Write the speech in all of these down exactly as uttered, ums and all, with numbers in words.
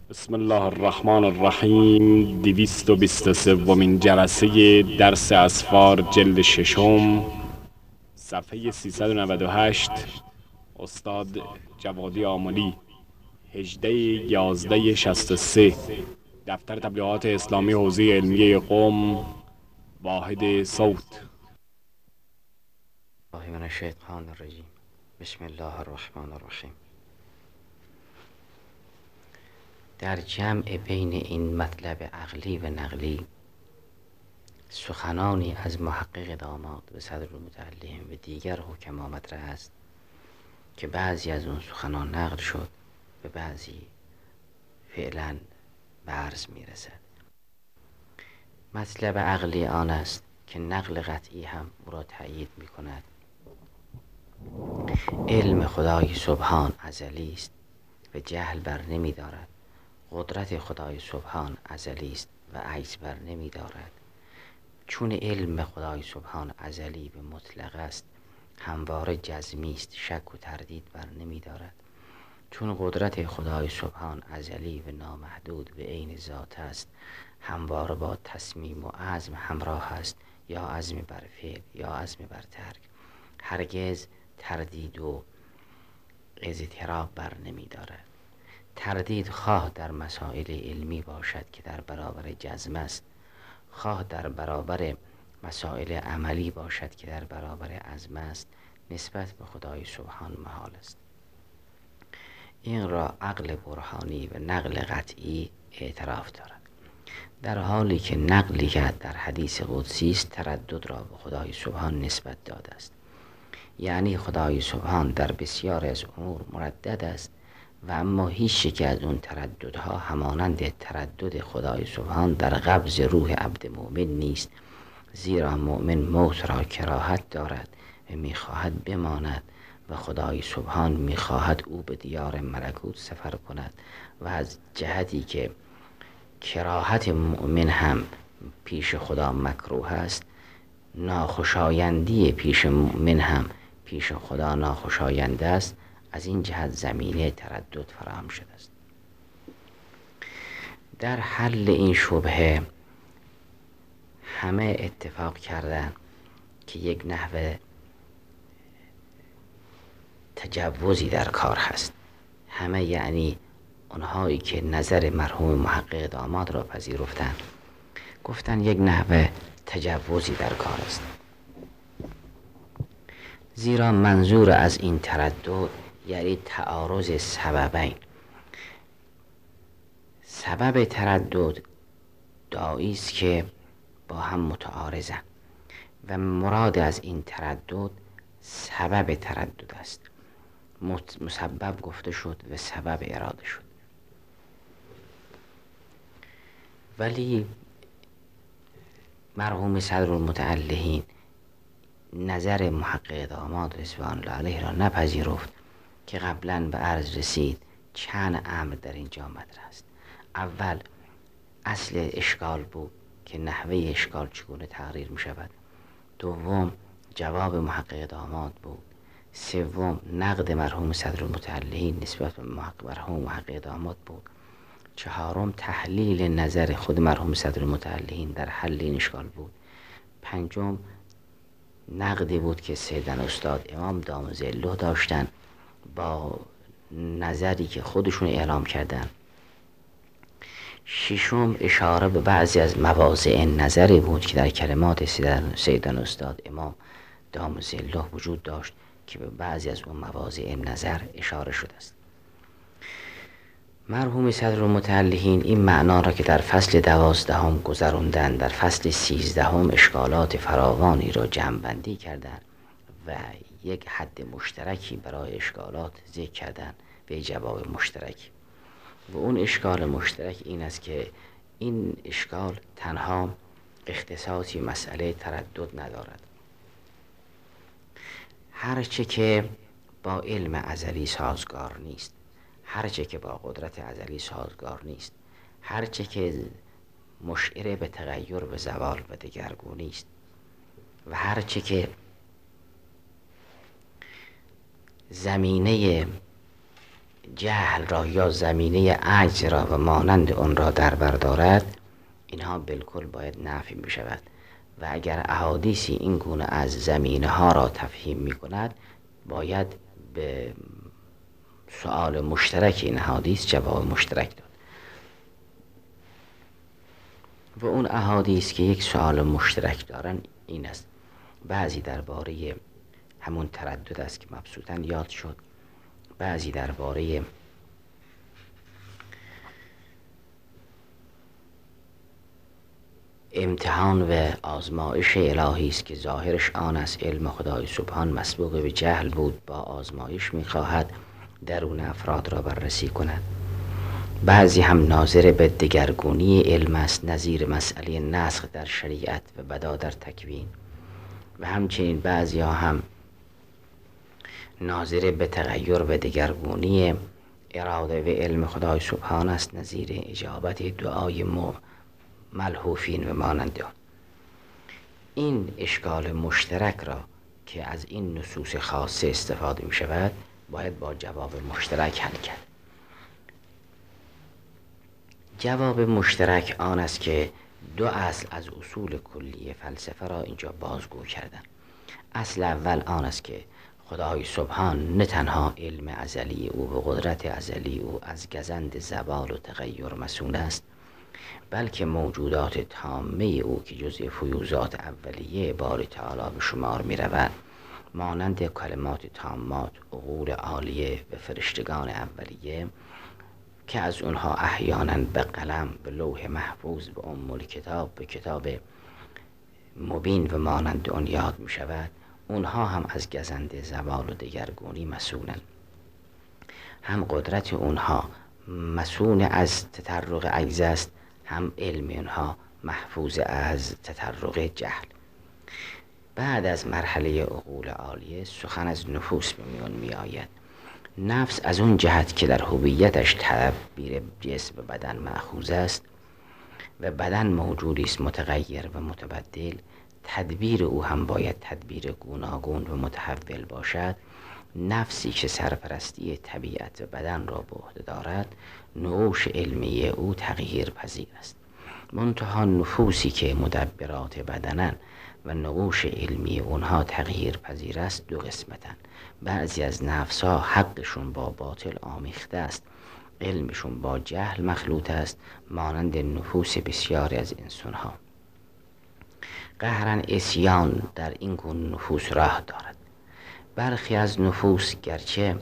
بسم الله الرحمن الرحیم. دویست و بیست و سومین جلسه درس اسفار جلد ششم، صفحه سیصد و نود و هشت. استاد جوادی آملی، هجده یازده شصت و سه، دفتر تبلیغات اسلامی حوزه علمیه قم، واحد صوت. الله من الشیطان الرجیم. بسم الله الرحمن الرحیم. در جمع بین این مطلب عقلی و نقلی سخنانی از محقق داماد و صدرالمتعلم و دیگر حکما مطرح است که بعضی از اون سخنان نقل شد و بعضی فعلا به عرض میرسد. مطلب عقلی آن است که نقل قطعی هم او را تأیید می کند. علم خدای سبحان ازلی است و جهل بر نمی دارد. قدرت خدای سبحان ازلی است و عجز بر نمی دارد. چون علم خدای سبحان ازلی و مطلق است، همواره جزمی است، شک و تردید بر نمی دارد. چون قدرت خدای سبحان ازلی و نامحدود و عین ذات است، همواره با تصمیم و عزم همراه است، یا عزم بر فعل یا عزم بر ترک. هرگز تردید و اضطراب بر نمی دارد. تردید خواه در مسائل علمی باشد که در برابر جزم است، خواه در برابر مسائل عملی باشد که در برابر عزم است، نسبت به خدای سبحان محال است. این را عقل برهانی و نقل قطعی اعتراف دارد، در حالی که نقلی که در حدیث قدسی است تردد را به خدای سبحان نسبت داده است. یعنی خدای سبحان در بسیار از امور مردد است و اما هیچ یک از اون ترددها همانند تردد خدای سبحان در قبض روح عبد مؤمن نیست، زیرا مؤمن موت را کراهت دارد و میخواهد بماند و خدای سبحان میخواهد او به دیار ملکوت سفر کند و از جهتی که کراهت مؤمن هم پیش خدا مکروه است، ناخوشایندی پیش مؤمن هم پیش خدا ناخوشاینده است. از این جهت زمینه تردد فراهم شده است. در حل این شبهه همه اتفاق کردن که یک نحو تجوزی در کار هست. همه یعنی اونهایی که نظر مرحوم محقق داماد را پذیرفتن گفتن یک نحو تجوزی در کار است، زیرا منظور از این تردد یعنی تعارض سببین. سبب تردد داعی است که با هم متعارضند و مراد از این تردد سبب تردد است. مسبب گفته شد و سبب اراده شد. ولی مرحوم صدرالمتعلمین نظر محقق داماد رضوان الله علیه را نپذیرفت که قبلا به عرض رسید. چند امر در اینجا مطرح است. اول، اصل اشکال بود که نحوه اشکال چگونه تقریر می شود. دوم، جواب محقق داماد بود. سوم، نقد مرحوم صدرالمتعلمین نسبت به مرحوم محقق داماد بود. چهارم، تحلیل نظر خود مرحوم صدرالمتعلمین در حل این اشکال بود. پنجم، نقدی بود که سیدن استاد امام دام ظله داشتن با نظری که خودشون اعلام کردن. ششم، اشاره به بعضی از مواضع نظری بود که در کلمات سیدن استاد امام دام ظله وجود داشت که به بعضی از اون مواضع نظر اشاره شده است. مرحوم صدرالمتعلمین این معنا را که در فصل دوازدهم گذراندن، در فصل سیزدهم اشکالات فراوانی را جمع بندی کردند و یک حد مشترکی برای اشکالات ذکر کردند به جواب مشترک. و اون اشکال مشترک این است که این اشکال تنها اختصاصی مسئله تردد ندارد. هرچه که با علم ازلی سازگار نیست، هرچه که با قدرت ازلی سازگار نیست، هرچه که مشعر به تغییر و زوال و دگرگونی است و هرچه که زمینه جهل را یا زمینه عجز را و مانند آن را در بر دارد، اینها بالکل باید نفی می شود. و اگر احادیثی این گونه از زمینه ها را تفهیم می کند، باید به سؤال مشترک این احادیث جواب مشترک داد. و اون احادیث که یک سؤال مشترک دارن این است: بعضی درباره همون تردد است که مبسوطاً یاد شد، بعضی درباره امتحان و آزمایش الهی است که ظاهرش آن است علم خدای سبحان مسبوق به جهل بود، با آزمایش می‌خواهد درون افراد را بررسی کند. بعضی هم ناظر به دگرگونی علم است، نظیر مسئله نسخ در شریعت و بدا در تکوین. و همچنین بعضی ها هم ناظر به تغییر و دگرگونی اراده و علم خدای سبحان است، نظیر اجابت دعای ملحوفین و مانند آن. این اشکال مشترک را که از این نصوص خاصه استفاده می شود باید با جواب مشترک حل کرد. جواب مشترک آن است که دو اصل از اصول کلی فلسفه را اینجا بازگو کردن. اصل اول آن است که خدای سبحان نه تنها علم ازلی او و قدرت ازلی او از گزند زوال و تغییر مسئول است، بلکه موجودات تامه او که جزء فیوضات اولیه باری تعالی به شمار می روند، مانند کلمات تامات، عقول عالیه و فرشتگان اولیه که از اونها احیانا به قلم، به لوح محفوظ، به ام الکتاب، به کتاب مبین و مانند آن یاد می شود، اونها هم از گزند زوال و دگرگونی مسئولند. هم قدرت اونها مسئول از تطرق عجز است، هم علم اونها محفوظ از تطرق جهل. بعد از مرحله عقول عالیه سخن از نفوس به میان می آید. نفس از اون جهت که در هویتش تعبیر جسم و بدن مأخوذ است و بدن موجودی است متغیر و متبدل، تدبیر او هم باید تدبیر گوناگون و متحول باشد. نفسی که سرپرستی طبیعت و بدن را به عهده دارد، نعوش علمی او تغییر پذیر است. منتها نفوسی که مدبرات بدنن و نعوش علمی اونها تغییر پذیر است دو قسمتن. بعضی از نفس ها حقشون با باطل آمیخته است، علمشون با جهل مخلوط است، مانند نفوس بسیاری از انسان ها. قهرن عصیان در این گونه نفوس راه دارد. برخی از نفوس گرچه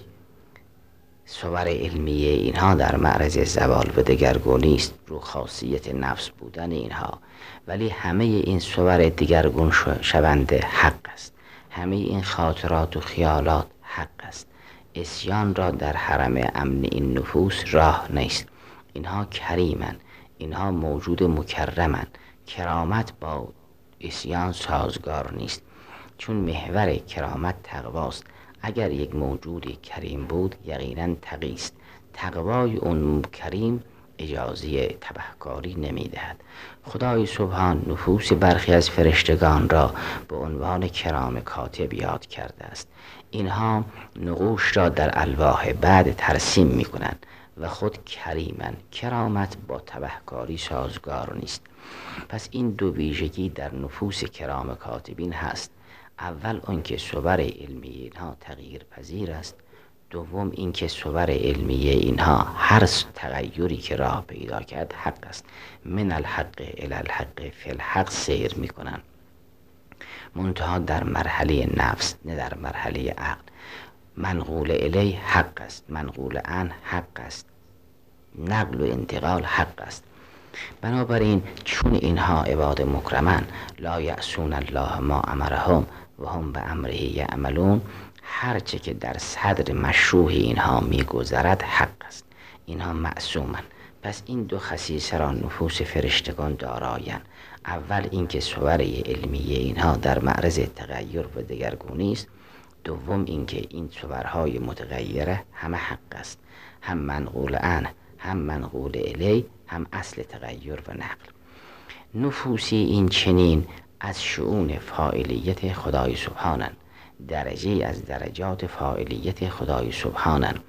صور علمیه اینها در معرض زوال و دگرگونی است، رو خاصیت نفس بودن اینها، ولی همه این صور دگرگون شونده حق است. همه این خاطرات و خیالات حق است. عصیان را در حرم امن این نفوس راه نیست. اینها کریمن، اینها موجود مکرمن. کرامت با عصیان سازگار نیست، چون محور کرامت تقواست. اگر یک موجودی کریم بود یقینا تقی است. تقوای اون کریم اجازه تبهکاری نمی دهد. خدای سبحان نفوس برخی از فرشتگان را به عنوان کرام کاتب یاد کرده است. اینها نقوش را در الواح بعد ترسیم می کنند و خود کریمن. کرامت با تبهکاری سازگار نیست. پس این دو ویژگی در نفوس کرام کاتبین هست. اول آنکه صور علمی اینها تغییر پذیر است، دوم اینکه صور علمی اینها هر تغییری که راه پیدا کرد حق است. من الحق الی الحق فی الحق سیر میکنن، منتها در مرحله نفس نه در مرحله عقل. منقول الی حق است، منقول عن حق است، نقل و انتقال حق است. بنابراین چون اینها عباد مکرمن، لا یعصون الله ما امرهم و هم به امره یعملون، هرچه که در صدر مشروع اینها میگذرد حق است. اینها معصومن. پس این دو خصیصه را نفوس فرشتگان دارایند. اول اینکه صور علمی اینها در معرض تغییر و دگرگونی است. دوم اینکه این صورهای متغیره همه حق است، هم منقول عنه، هم منقول الی، هم اصل تغییر و نقل. نفوسی این چنین از شؤون فاعلیت خدای سبحانند، درجه از درجات فاعلیت خدای سبحانند.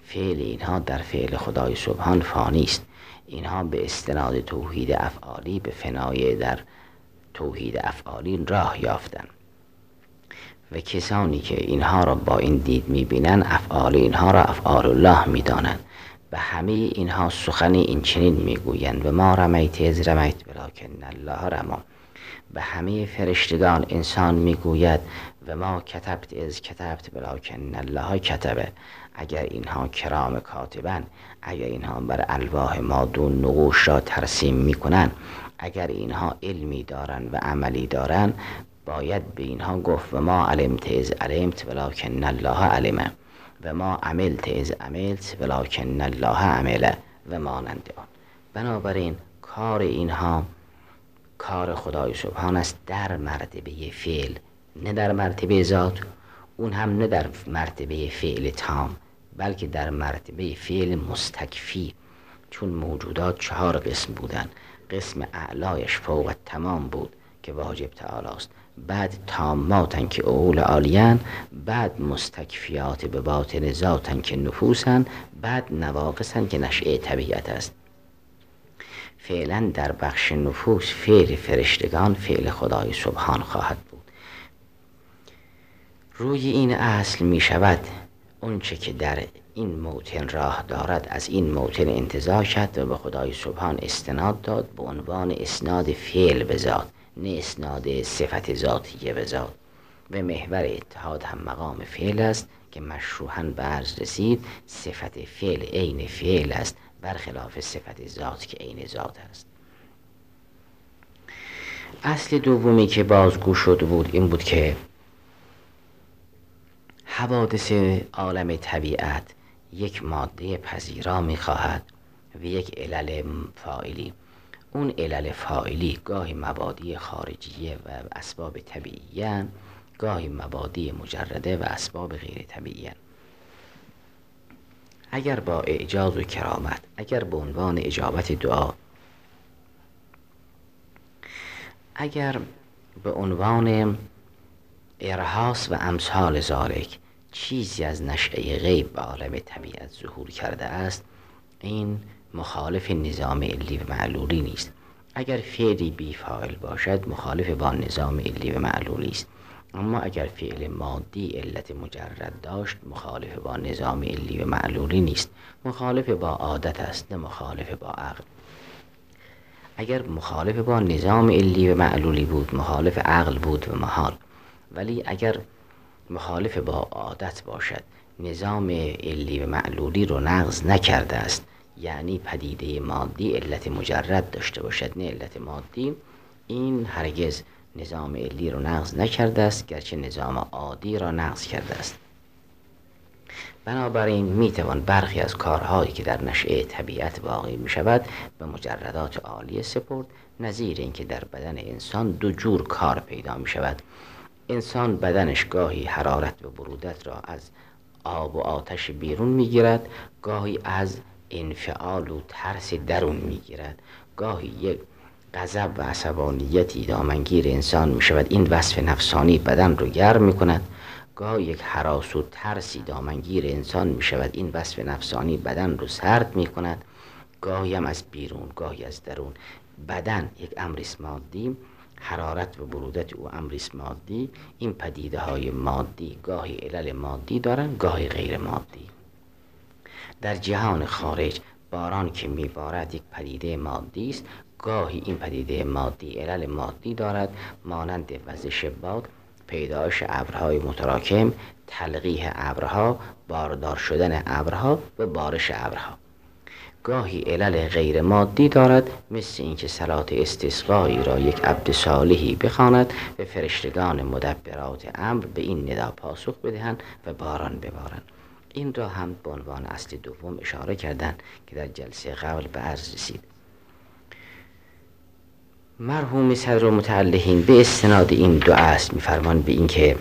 فعل اینها در فعل خدای سبحان فانی است. اینها به استناد توحید افعالی به فنای در توحید افعالی راه یافتند و کسانی که اینها را با این دید میبینند افعال اینها را افعال الله میدانند و همه اینها سخن این چنین میگویند و ما رمیت اذ رمیت ولکن الله رمی. و همه فرشتگان انسان میگوید و ما کتبت اذ کتبت ولکن الله کتبه. اگر اینها کرام کاتبن، اگر اینها بر الواح مادون نقوش را ترسیم میکنن، اگر اینها علمی دارن و عملی دارن، باید به اینها گفت و ما علمت اذ علمت ولکن الله علمه و ما عملت اذ عملت ولکن الله عمله و مانند آن. بنابراین کار اینها کار خدای سبحان است در مرتبه فعل، نه در مرتبه ذات، اون هم نه در مرتبه فعل تام، بلکه در مرتبه فعل مستکفی. چون موجودات چهار قسم بودن، قسم اعلایش فوق تمام بود که واجب تعالی است، بعد تاماتن که اول عالیان، بعد مستکفیات به باطن ذاتن که نفوسن، بعد نواقصن که نشأه طبیعت است. فعلا در بخش نفوس فعل فرشتگان فعل خدای سبحان خواهد بود. روی این اصل می شود اونچه که در این موطن راه دارد از این موطن انتزاع کرد و به خدای سبحان استناد داد به عنوان اسناد فعل به ذات، نه اسناد صفت ذاتیه به ذات. و محور اتحاد هم مقام فعل است که مشروحاً به عرض رسید صفت فعل عین فعل است، برخلاف صفت ذات که عین ذات است. اصل دومی که بازگو شده بود این بود که حوادث عالم طبیعت یک ماده پذیرا می‌خواهد و یک علل فاعلی. اون علل فاعلی گاهی مبادی خارجیه و اسباب طبیعیه، گاهی مبادی مجرده و اسباب غیر طبیعیه. اگر با اعجاز و کرامت، اگر به عنوان اجابت دعا، اگر به عنوان ارهاس و امثال ذالک چیزی از نشأه غیب به عالم طبیعت ظهور کرده است، این مخالف نظام علی و معلولی نیست. اگر فعلی بی فاعل باشد مخالف با نظام علی و معلولی است، اما اگر فعل مادی علت مجرد داشت مخالف با نظام علی و معلولی نیست، مخالف با عادت است نه مخالف با عقل. اگر مخالف با نظام علی و معلولی بود مخالف عقل بود و محال. ولی اگر مخالف با عادت باشد، نظام علی و معلولی رو نقض نکرده است، یعنی پدیده مادی علت مجرد داشته باشد نه علت مادی، این هرگز نظام علی رو نقض نکرده است، گرچه نظام عادی را نقض کرده است. بنابراین میتوان برخی از کارهایی که در نشأه طبیعت واقع می شود به مجردات عالیه سپرد، نظیر اینکه در بدن انسان دو جور کار پیدا می شود. انسان بدنش گاهی حرارت و برودت را از آب و آتش بیرون می گیرد، گاهی از انفعال و ترس درون می گیرد، گاهی یک غضب و عصبانیتی دامنگیر انسان می شود، این وصف نفسانی بدن رو گرم می کند، گاهی یک هراس و ترسی دامنگیر انسان می شود، این وصف نفسانی بدن رو سرد می کند، گاهی هم از بیرون گاهی از درون. بدن یک امر مادی، حرارت و برودت او امر مادی. این پدیده های مادی گاهی علل مادی دارند گاهی غیر مادی. در جهان خارج باران که میبارد یک پدیده مادی است، گاهی این پدیده مادی علل مادی دارد، مانند وزش باد، پیدایش ابرهای متراکم، تلقیح ابرها، باردار شدن ابرها و بارش ابرها. گاهی علل غیر مادی دارد، مثل اینکه صلات استسقایی را یک عبد صالحی بخواند و فرشتگان مدبرات امر به این ندا پاسخ بدهند و باران ببارند. این را هم به عنوان اصل دوم اشاره کردند که در جلسه قبل به عرض رسید. مرحوم صدر متعلقین به استناد این دو اصل می‌فرمایند به اینکه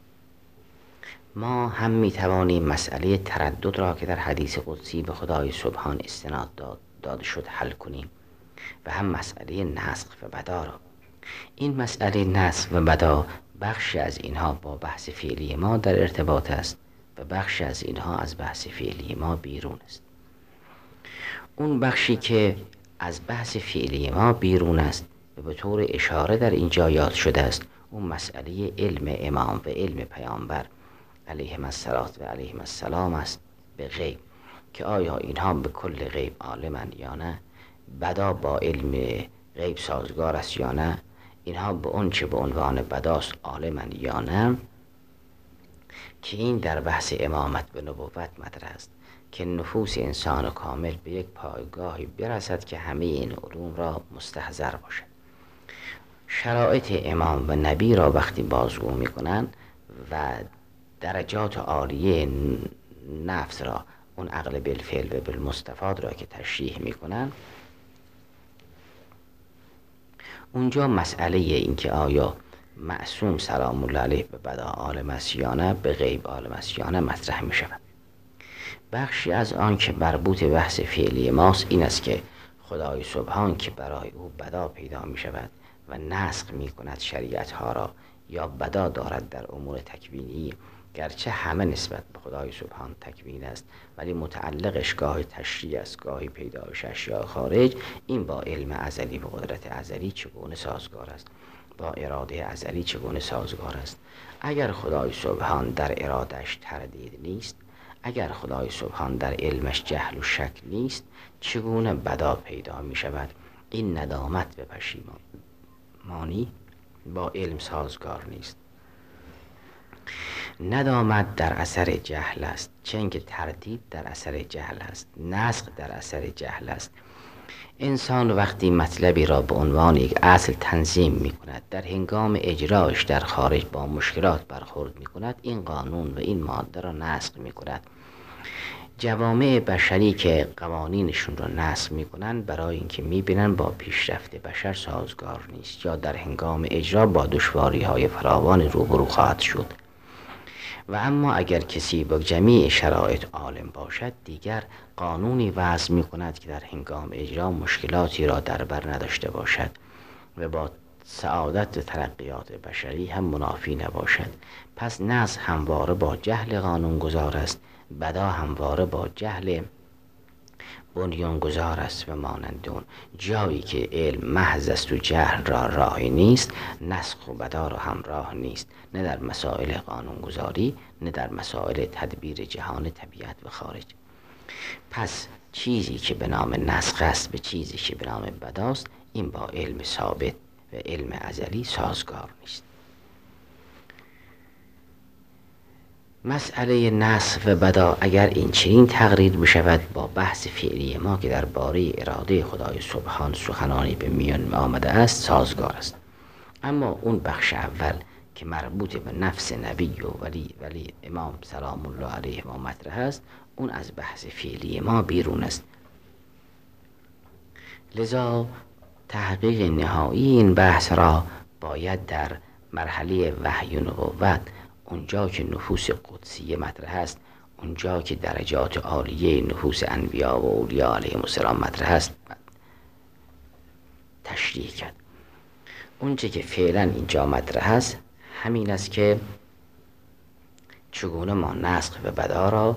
ما هم میتوانیم مسئله تردد را که در حدیث قدسی به خدای سبحان استناد داد داده شد حل کنیم و هم مسئله نسخ و بدا را. این مسئله نسخ و بدا بخشی از اینها با بحث فعلی ما در ارتباط است و بخشی از اینها از بحث فعلی ما بیرون است. اون بخشی که از بحث فعلی ما بیرون است و به طور اشاره در اینجا یاد شده است، اون مسئله علم امام و علم پیامبر علیهم الصلاه و علیهم السلام است به غیب، که آیا اینها به کل غیب عالمند یا نه، بدا با علم غیب سازگار است یا نه، اینها به اون چه به عنوان بداست عالمند یا نه، که این در بحث امامت به نبوت مطرح است که نفوس انسان کامل به یک پایگاهی برسد که همه این علوم را مستحضر باشد. شرایط امام و نبی را وقتی بازگو می کنند و درجات عالیه نفس را، اون عقل بالفعل و بالمستفاد را که تشریح می کنند، اونجا مسئله این که آیا معصوم سلام الله علیه به بدا عالم است یا نه، به غیب عالم است یا نه مطرح می شود. بخشی از آن که مربوط بحث فعلی ماست این است که خدای سبحان که برای او بدا پیدا می شود و نسخ می کند شریعت ها را، یا بدا دارد در امور تکوینی، گرچه همه نسبت به خدای سبحان تکوین است ولی متعلقش گاهی تشریع است، گاهی پیدایش اشیاء خارج، این با علم ازلی و قدرت ازلی چگونه سازگار است، با اراده ازلی چگونه سازگار است. اگر خدای سبحان در ارادهش تردید نیست، اگر خدای سبحان در علمش جهل و شک نیست، چگونه بدا پیدا می شود؟ این ندامت و پشیمانی با علم سازگار نیست. ندامت در اثر جهل است، چون که تردید در اثر جهل است، نسخ در اثر جهل است. انسان وقتی مطلبی را به عنوان یک اصل تنظیم می کند، در هنگام اجراش در خارج با مشکلات برخورد می کند، این قانون و این ماده را نسخ می کند. جوامع بشری که قوانینشون را نسخ می کنند برای اینکه می بینن با پیشرفت بشر سازگار نیست، یا در هنگام اجرا با دشواری های فراوان روبرو خواهد شد. و اما اگر کسی با جمیع شرایط عالم باشد، دیگر قانونی وضع می کند که در هنگام اجرا مشکلاتی را در بر نداشته باشد و با سعادت و ترقیات بشری هم منافی نباشد. پس نسخ همواره با جهل قانونگذار است، بدا همواره با جهل بنیانگذار است و مانند اون. جایی که علم محض است و جهل را راهی نیست، نسخ و بدا را هم راه نیست، نه در مسائل قانونگذاری نه در مسائل تدبیر جهان طبیعت و خارج. پس چیزی که به نام نسخ است به چیزی که به نام بداست، این با علم ثابت و علم ازلی سازگار نیست. مسئله نسخ و بدا اگر این چنین تقریر بشود با بحث فعلی ما که در باره اراده خدای سبحان سخنانی به میان آمده است سازگار است. اما اون بخش اول که مربوط به نفس نبی و ولی ولی امام سلام الله علیه ما مطرح است، اون از بحث فعلی ما بیرون است. لذا تحقیق نهایی این بحث را باید در مرحله وحی و نبوت، اونجا که نفوس قدسیه مطرح است، اونجا که درجات عالیه نفوس انبیا و اولیاء علیهم السلام مطرح است تشریح کرد. اونچه که فعلا اینجا مطرح است همین است که چگونه ما نسخ و بدا را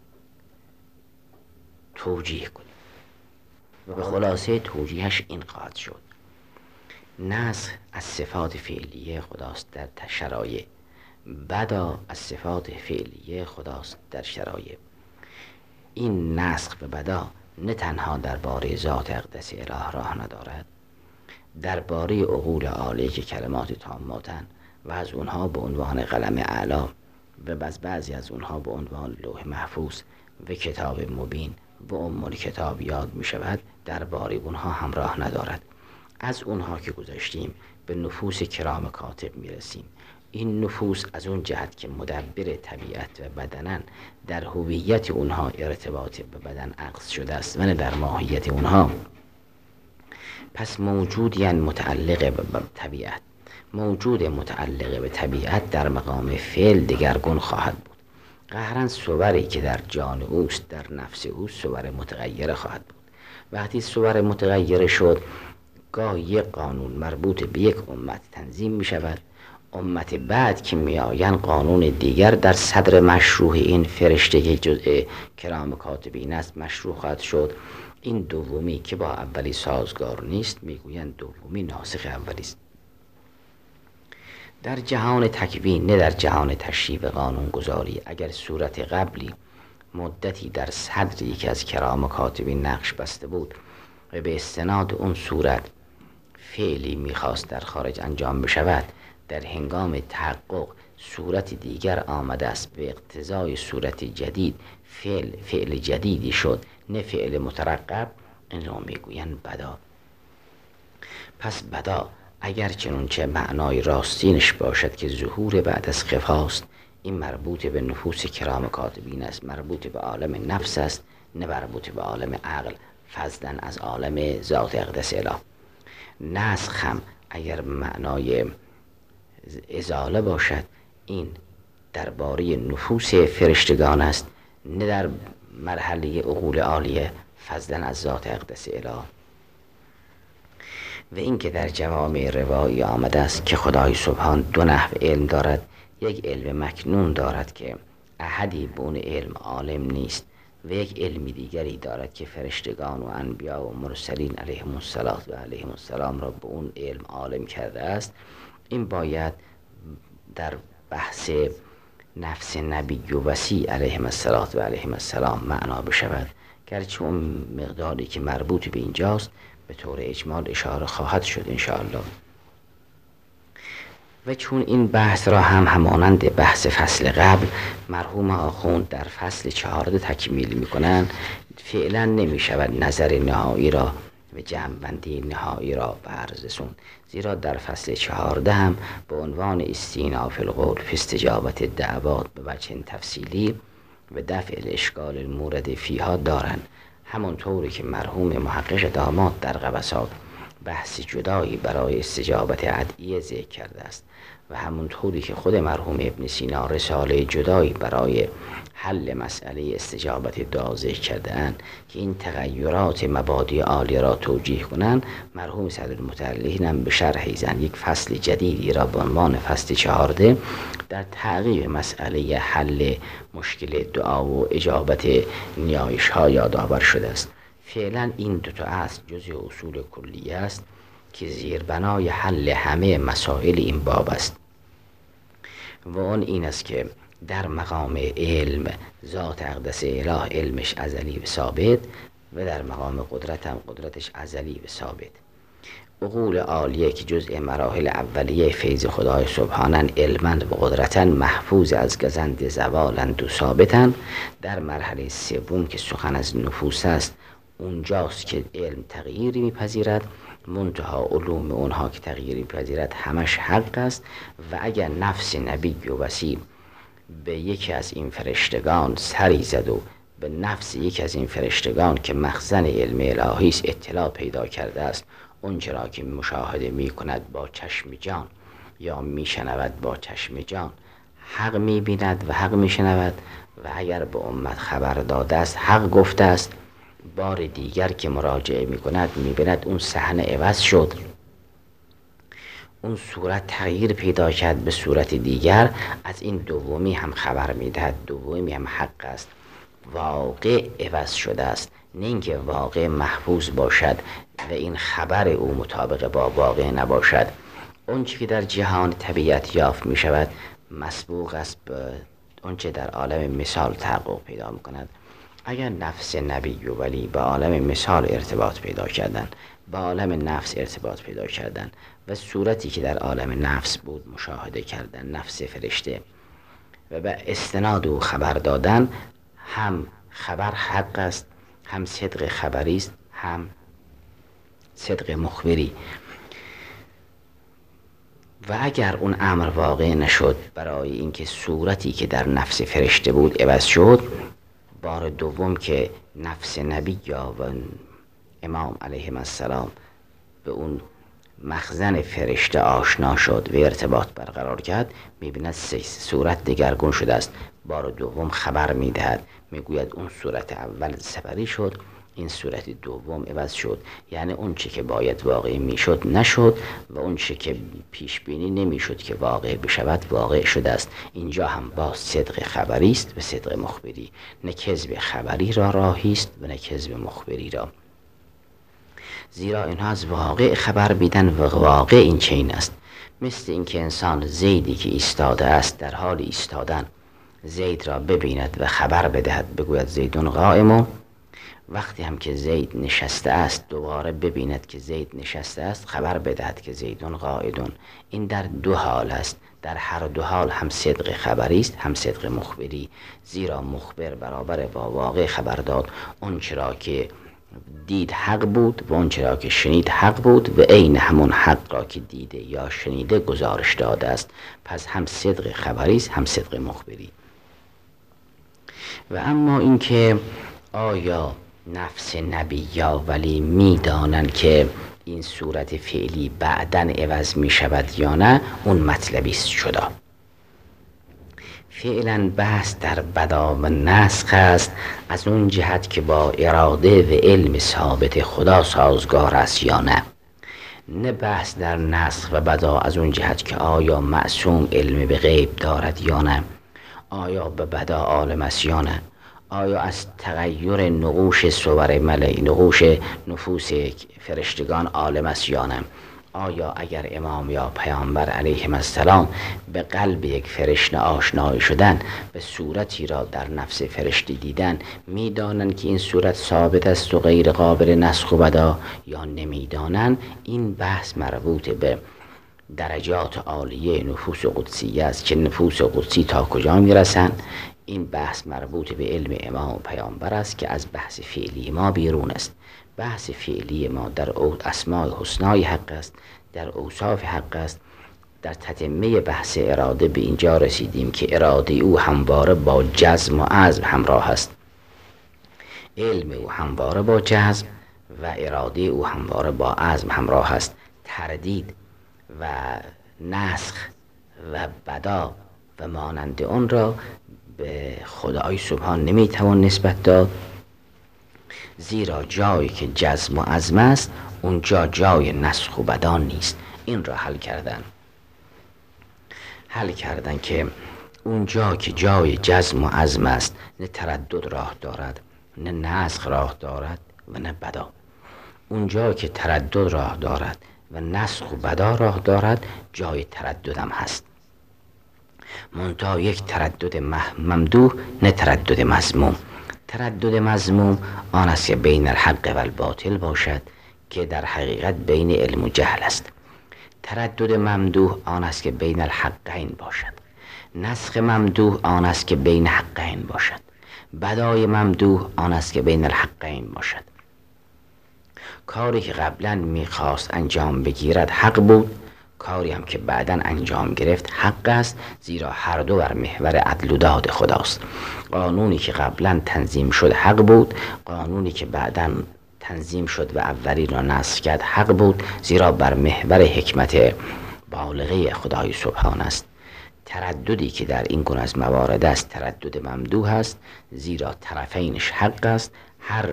توجیه کنیم و به خلاصه توجیهش این خواهد شد: نسخ از صفات فعلیه خداست در شرایع، بدا از صفات فعلیه خداست در شرایع. این نسخ و بدا نه تنها درباره ذات اقدس اله راه ندارد، درباره عقول عالی که کلمات تاماتن و از اونها به عنوان قلم اعلی و از بعضی از اونها به عنوان لوح محفوظ و کتاب مبین و ام الکتاب یاد می شود، درباره اونها هم راه ندارد. از اونها که گذاشتیم به نفوس کرام کاتب می رسیم. این نفوس از اون جهت که مدبر طبیعت و بدنن، در هویت اونها ارتباط به بدن عکس شده است و نه در ماهیت اونها. پس موجودی متعلق به طبیعت، موجود متعلق به طبیعت در مقام فعل دگرگون خواهد بود. قهرن صوری که در جان اوست، در نفس اوست، صور متغیر خواهد بود. وقتی صور متغیر شد، گاه یک قانون مربوط به یک امت تنظیم می شود، امت بعد که میآین قانون دیگر در صدر مشروع این فرشته که جزء کرام کاتبین است مشروع خواهد شد. این دومی که با اولی سازگار نیست میگویند دومی ناسخ اولی است. در جهان تکوین نه در جهان تشریع و قانون گذاری اگر صورت قبلی مدتی در صدر یکی از کرام کاتبین نقش بسته بود و به استناد اون صورت فعلی میخواست در خارج انجام بشود، در هنگام تحقق صورت دیگر آمده است به اقتضای صورت جدید فعل فعل جدیدی شد نه فعل مترقب، این رو میگویند بدا. پس بدا اگر چنانچه معنای راستینش باشد که ظهور بعد از خفاست، این مربوط به نفوس کرام کاتبین است، مربوط به عالم نفس است نه مربوط به عالم عقل، فضلا از عالم ذات اقدس اله. نسخ هم اگر معنای ازاله باشد، این درباره نفوس فرشتگان است نه در مرحله عقول عالیه، فضلا از ذات اقدس اله. و اینکه در جوامع روایی آمده است که خدای سبحان دو نحو علم دارد، یک علم مکنون دارد که احدی به اون علم عالم نیست و یک علمی دیگری دارد که فرشتگان و انبیا و مرسلین علیهم الصلات و علیهم السلام را به اون علم عالم کرده است. این باید در بحث نفس نبی و وصی علیهم الصلات و علیهم السلام معنا بشود، گرچه اون مقداری که مربوط به اینجاست به طور اجمال اشاره خواهد شد انشاءالله. و چون این بحث را هم همانند بحث فصل قبل مرحوم آخوند در فصل چهارده تکمیل می کنند، فعلا نمی شود نظر نهایی را و جمع‌بندی نهایی را به عرض رسوند، زیرا در فصل چهارده هم به عنوان استیناف القول فی استجابت الدعوات به وجه تفصیلی و دفع الاشکال المورد فیها دارند. همانطوری که مرحوم محقق داماد در قبسات بحث جدایی برای استجابت ادعیه ذکر کرده است و همونطوری که خود مرحوم ابن سینا رساله جدایی برای حل مسئله استجابت دعا ذکر کرده اند که این تغیرات مبادی عالیه را توجیه کنند، مرحوم صدرالمتعلقین هم به شرح ایزن یک فصل جدیدی را به عنوان فصل چهارده در تعقیب مسئله حل مشکل دعا و اجابت نیایش ها یادآور شده است. فعلا این دو تا اصل جزء اصول کلیه است که زیربنای حل همه مسائل این باب است و اون این است که در مقام علم ذات اقدس اله علمش ازلی و ثابت و در مقام قدرت هم قدرتش ازلی و ثابت. عقول عالیه که جزء مراحل اولیه فیض خدای سبحانن علمند و قدرتن محفوظ از گزند زوالند و ثابتن. در مرحله سوم که سخن از نفوس است، اونجاست که علم تغییری میپذیرد، منتها علوم اونها که تغییری میپذیرد همش حق است و اگر نفس نبی و وصی به یکی از این فرشتگان سری زد و به نفس یکی از این فرشتگان که مخزن علم الهی است اطلاع پیدا کرده است، اون چرا که مشاهده می کند با چشم جان یا می شنود با چشم جان، حق می بیند و حق می شنود و اگر به امت خبر داده است حق گفته است، بار دیگر که مراجعه می کند می بیند اون صحنه عوض شد، اون صورت تغییر پیدا کرد به صورت دیگر، از این دومی هم خبر می دهد، دومی هم حق است، واقع عوض شده است، نه اینکه واقع محفوظ باشد و این خبر او مطابق با واقع نباشد. اون چی که در جهان طبیعت یافت می شود مسبوق است به اون چه در عالم مثال تحقق پیدا می کند. اگر نفس نبی و ولی با عالم مثال ارتباط پیدا کردن، با عالم نفس ارتباط پیدا کردن و صورتی که در عالم نفس بود مشاهده کردن، نفس فرشته، و به استناد او خبر دادن، هم خبر حق است، هم صدق خبری است، هم صدق مخبری. و اگر اون امر واقع نشد، برای اینکه صورتی که در نفس فرشته بود عوض شد، بار دوم که نفس نبی یا و امام علیهم السلام به اون مخزن فرشته آشنا شد و ارتباط برقرار کرد، میبیند صورت دگرگون شده است. بار دوم خبر میدهد، میگوید اون صورت اول سپری شد، این صورت دوم عوض شد، یعنی اون چه که باید واقع میشد نشد و اون چه که پیش بینی نمیشد که واقع بشود واقع شده است. اینجا هم باز صدق خبری است و صدق مخبری، نه کذب خبری را راهی است و نه کذب مخبری را، زیرا اینها از واقع خبر میدن و واقع این چنین است. مثل اینکه انسان زیدی که ایستاده است در حال ایستادن زید را ببیند و خبر بدهد، بگوید زیدون قائم، وقتی هم که زید نشسته است دوباره ببیند که زید نشسته است خبر بدهد که زیدون قاعدون. این در دو حال است، در هر دو حال هم صدق خبری است هم صدق مخبری، زیرا مخبر برابر با واقع خبر داد. اون چرا که دید حق بود و اون چرا که شنید حق بود و عین همون حق را که دیده یا شنیده گزارش داده است. پس هم صدق خبری است هم صدق مخبری. و اما اینکه آیا نفس نبی یا ولی میدانن که این صورت فعلی بعدن عوض می شود یا نه، اون مطلبی است شدا. فعلا بحث در بدا و نسخ است از اون جهت که با اراده و علم ثابت خدا سازگار است یا نه، نه بحث در نسخ و بدا از اون جهت که آیا معصوم علم به غیب دارد یا نه، آیا به بدا عالم است یا نه، آیا از تغییر نقوش صور ملئی نقوش نفوس فرشتگان عالم است یا نه، آیا اگر امام یا پیامبر علیهم السلام به قلب یک فرشته آشنایی شدن به صورتی را در نفس فرشته دیدن میدانند که این صورت ثابت است و غیر قابل نسخ و بدا یا نمیدانند. این بحث مربوط به درجات عالیه نفوس قدسیه است که نفوس قدسی تا کجا میرسند. این بحث مربوط به علم امام و پیامبر است که از بحث فعلی ما بیرون است. بحث فعلی ما در اسماء حسنای حق است، در اوصاف حق است. در تتمه بحث اراده به اینجا رسیدیم که اراده او همواره با جزم و عزم همراه است، علم او همواره با جزم و اراده او همواره با عزم همراه است. تردید و نسخ و بدا و مانند اون را به خدای سبحان نمیتوان نسبت داد، زیرا جایی که جزم و عزم است اونجا جای نسخ و بدا نیست. این را حل کردن حل کردن که اونجا که جای جزم و عزم است نه تردد راه دارد نه نسخ راه دارد و نه بدا. اونجا که تردد راه دارد و نسخ و بدا راه دارد جای تردد هم هست، منتها یک تردد ممدوح نه تردد مذموم. تردد مذموم آن است که بین الحق و الباطل باشد که در حقیقت بین علم و جهل است. تردد ممدوح آن است که بین الحقین باشد. نسخ ممدوح آن است که بین حقین باشد. بدای ممدوح آن است که بین الحقین باشد. کاری که قبلا میخواست انجام بگیرد حق بود، کاری هم که بعداً انجام گرفت حق است، زیرا هر دو بر محور عدل و داد خداست. قانونی که قبلا تنظیم شد حق بود، قانونی که بعداً تنظیم شد و اولی را نسخ کرد حق بود، زیرا بر محور حکمت بالغه خدای سبحان است. ترددی که در این گونه از موارد است تردد ممدوح است، زیرا طرفینش حق است. هر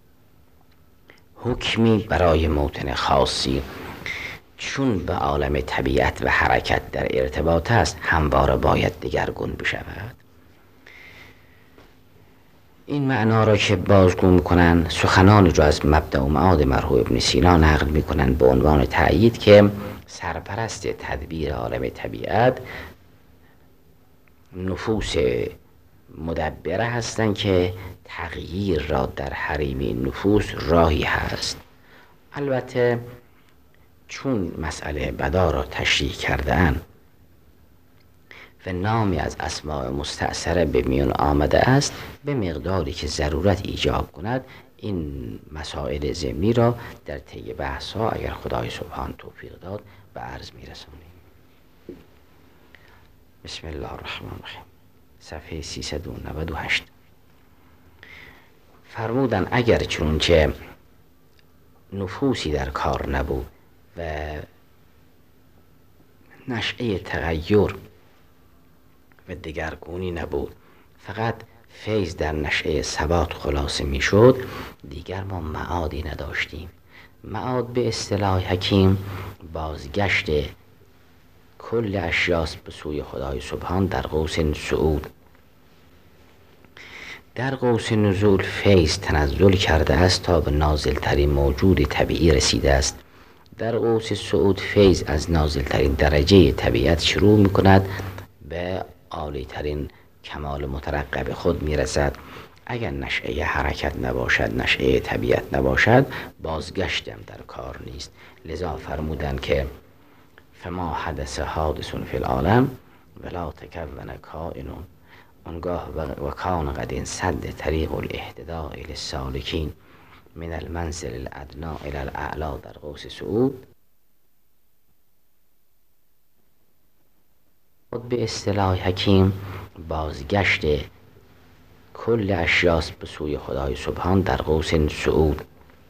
حکمی برای موطن خاصی چون به عالم طبیعت و حرکت در ارتباط است همواره باید دگرگون بشود. این معنا را که بازگو میکنن سخنان را از مبدأ و معاد مرحوم ابن سینا نقل میکنن به عنوان تأیید که سرپرست تدبیر عالم طبیعت نفوس مدبره هستند که تغییر را در حریم نفوس راهی هست. البته چون مسئله بدا را تشریح کرده‌اند و نامی از اسماء مستأثره به میان آمده است، به مقداری که ضرورت ایجاب کند این مسائل ضمنی را در طی بحث ها اگر خدای سبحان توفیق داد به عرض میرسانیم. بسم الله الرحمن الرحیم. صفحه سیصد و نود و هشت. فرمودن اگر چونچه نفوسی در کار نبود و نشأه تغییر و دگرگونی نبود، فقط فیض در نشأه ثبات خلاصه می شد، دیگر ما معادی نداشتیم. معاد به اصطلاح حکیم بازگشت کل اشیاست به سوی خدای سبحان در قوس صعود. در قوس نزول فیض تنزل کرده است تا به نازل ترین موجود طبیعی رسیده است. در قوس صعود فیض از نازل ترین درجه طبیعت شروع می کند به عالی ترین کمال مترقب خود می رسد. اگر نشأه حرکت نباشد، نشأه طبیعت نباشد، بازگشتم در کار نیست. لذا فرمودند که فما حدث حادث فی العالم ولا تکون کائنون، آنگاه و کان قد انسد طریق الاهتداء الی السالکین من المنزل الادنی الی الاعلی در قوس صعود. به اصطلاح حکیم بازگشت کل اشیاست به سوی خدای سبحان در قوس صعود.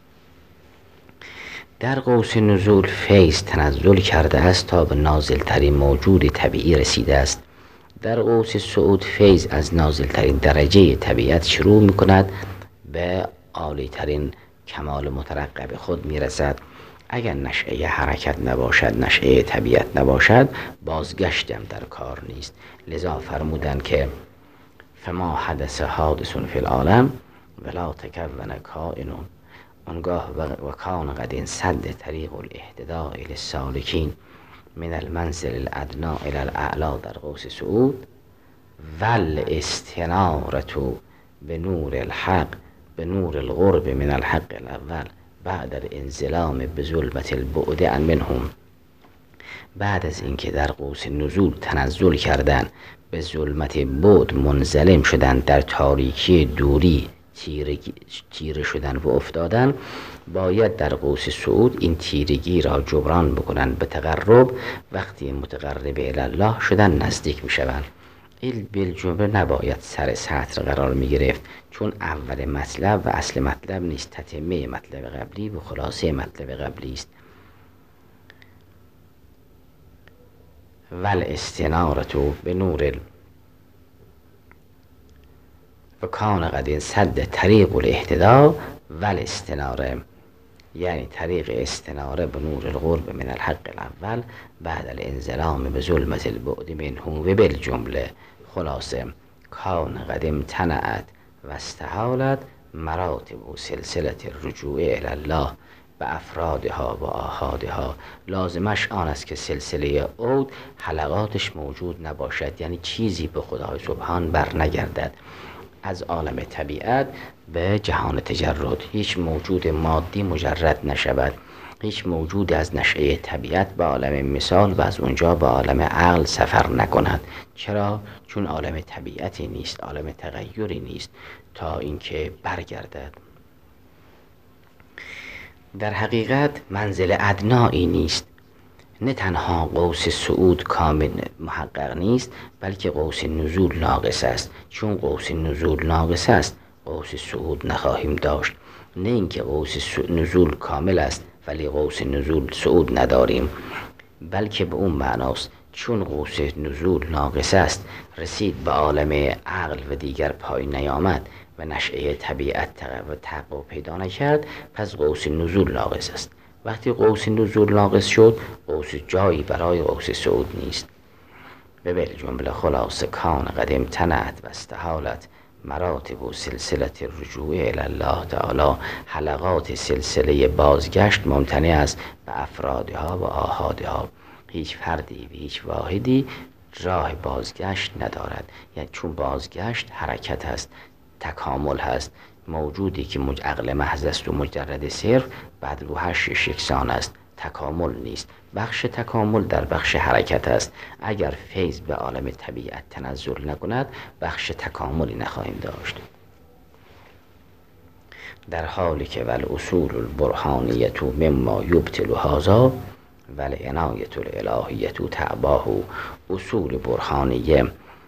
در قوس نزول فیض تنزل کرده است تا به نازل ترین موجود طبیعی رسیده است. در قوس صعود فیض از نازل ترین درجه طبیعت شروع می کند به عالی ترین کمال مترقب خود می رسد. اگر نشأه حرکت نباشد، نشأه طبیعت نباشد، بازگشتم در کار نیست. لذا فرمودند که فما حدث حادث فی العالم ولا تکون کائنون، آنگاه و کان قد انسد طریق الاهتداء الی السالکین من المنزل الادنی الی الاعلی در قوس صعود. ول استنارة به نور الحق به نور القرب من الحق الاول بعد الانظلام به ظلمت البعد عن منهم. بعد از اینکه در قوس نزول تنزل کردن، به ظلمت بعد منظلم شدن، در تاریکی دوری تیره شدن و افتادن، باید در قوس صعود این تیرگی را جبران بکنن به تقرب. وقتی متقرب الی الله شدن نزدیک می شوند. این بالجمله نباید سر سطر قرار می گرفت، چون اول مطلب و اصل مطلب نیست، تتمه مطلب قبلی و خلاصه مطلب قبلی است. ول استنارة به نور و کان قد انسد طریق الاهتداء ول استناره، یعنی طریق استناره به نور القرب من الحق الاول بعد الانظلام به ظلمت البعد منه. و بالجمله خلاصه کان قد امتنعت و استحالت مراتب و سلسله الرجوع الی الله به افرادها و آحادها. لازمش آن است که سلسله عود حلقاتش موجود نباشد، یعنی چیزی به خدای سبحان بر نگردد. از عالم طبیعت به جهان تجرد هیچ موجود مادی مجرد نشود. هیچ موجود از نشأه طبیعت به عالم مثال و از اونجا به عالم عقل سفر نکند. چرا؟ چون عالم طبیعتی نیست، عالم تغییری نیست تا اینکه برگردد. در حقیقت منزل ادنایی نیست. نه تنها قوس صعود کامل محقق نیست، بلکه قوس نزول ناقص است. چون قوس نزول ناقص است، قوس صعود نخواهیم داشت. نه اینکه قوس نزول کامل است ولی قوس نزول صعود نداریم، بلکه به اون معناست چون قوس نزول ناقص است، رسید به عالم عقل و دیگر پای نیامد و نشأه طبیعت تحقق پیدا نکرد، پس قوس نزول ناقص است. وقتی قوس نزول ناقص شد، قوس جایی برای قوس صعود نیست. به بالجمله خلاصه کان قد امتنعت و استحالت مراتب و سلسله الرجوع الی الله تعالی، حلقات سلسله بازگشت ممتنع است به افرادها و آحادها. هیچ فردی و هیچ واحدی راه بازگشت ندارد، یعنی چون بازگشت حرکت هست، تکامل هست. موجودی که عقل محض است و مجرد صرف بعد روحش یکسان است، تکامل نیست. بخش تکامل در بخش حرکت است. اگر فیض به عالم طبیعت تنزل نکند، بخش تکاملی نخواهیم داشت. در حالی که والاصول البرهانیة مما یبطل هذا والعنایة الالهیة تعباه، اصول برهانیه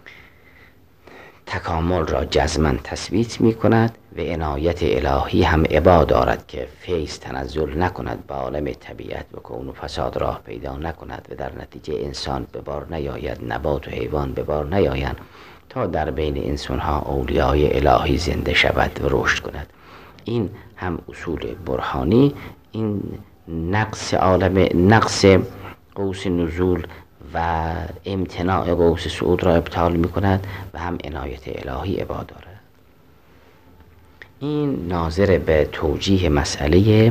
تکامل را جزما تثبیت می کند و عنایت الهی هم ابا دارد که فیض تنزل نکند به عالم طبیعت و کون و فساد راه پیدا نکند و در نتیجه انسان به بار نیاید، نبات و حیوان به بار نیایند تا در بین انسان ها اولیای الهی زنده شود و رشد کند. این هم اصول برهانی، این نقص عالم، نقص قوس نزول و امتناع قوس صعود را ابطال می کند و هم عنایت الهی عباد دارد. این ناظر به توجیه مسئله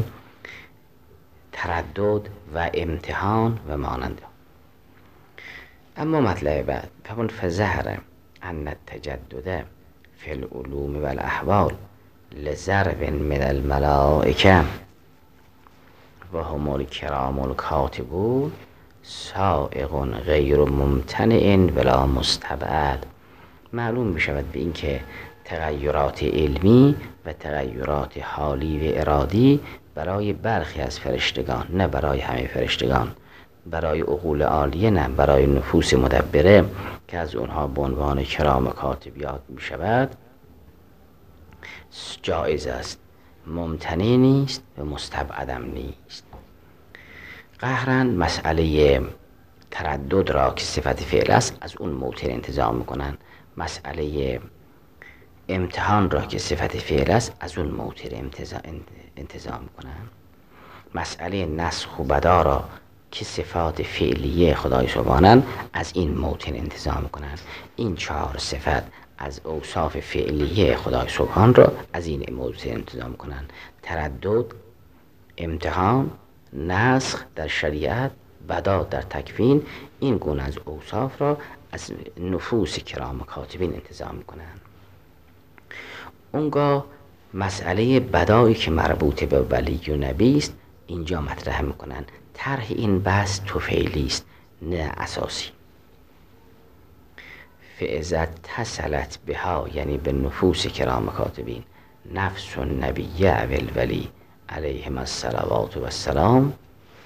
تردد و امتحان و مانند. اما مطلب بعد فمن فظهر ان التجدد فی العلوم و الاحوال لضرب من الملائکه و هم الکرام الکاتبون سائغ غیر ممتنع ولا مستبعد. معلوم می شود به این که تغییرات علمی و تغییرات حالی و ارادی برای برخی از فرشتگان، نه برای همه فرشتگان، برای عقول عالیه، نه برای نفوس مدبره که از اونها به عنوان کرام کاتب یاد می شود، جایز است، ممتنع نیست و مستبعدم نیست. قهرن مسئله تردد را که صفت فعل است از اون موتر انتزاع میکنن، مسئله امتحان را که صفت فعل است از اون موتر انتزاع میکنن، مسئله نسخ و بدا را که صفات فعلیه خدای سبحانه از این موتر انتزاع میکنن. این چهار صفت از اوصاف فعلیه خدای سبحان را از این موتر انتزاع میکنن: تردد، امتحان، نسخ در شریعت، بدا در تکوین. این گونه از اوصاف را از نفوس کرام کاتبین انتزاع میکنن. اونگاه مسئله بدایی که مربوط به ولی و نبی است اینجا مطرح میکنن. طرح این بحث طفیلی است نه اساسی. فاذا اتصلت بها، یعنی به نفوس کرام کاتبین، نفس النبی و الولی علیهم الصلوات و السلام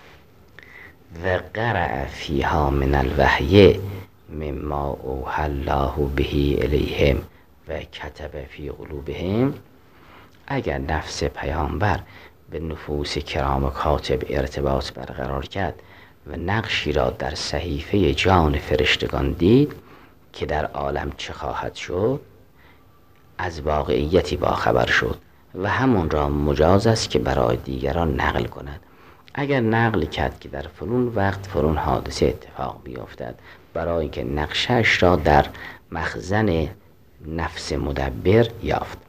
و قرأ فیها من الوحی مما اوحی الله به الیهم و کتب فی قلوبهم. اگر نفس پیامبر به نفوس کرام کاتب ارتباط برقرار کرد و نقشی را در صحیفه جان فرشتگان دید که در عالم چه خواهد شد، از واقعیتی باخبر شد و همون را مجاز است که برای دیگران نقل کند. اگر نقل کرد که در فلان وقت فلان حادثه اتفاق بیفتد، برای اینکه نقشش را در مخزن نفس مدبر یافت.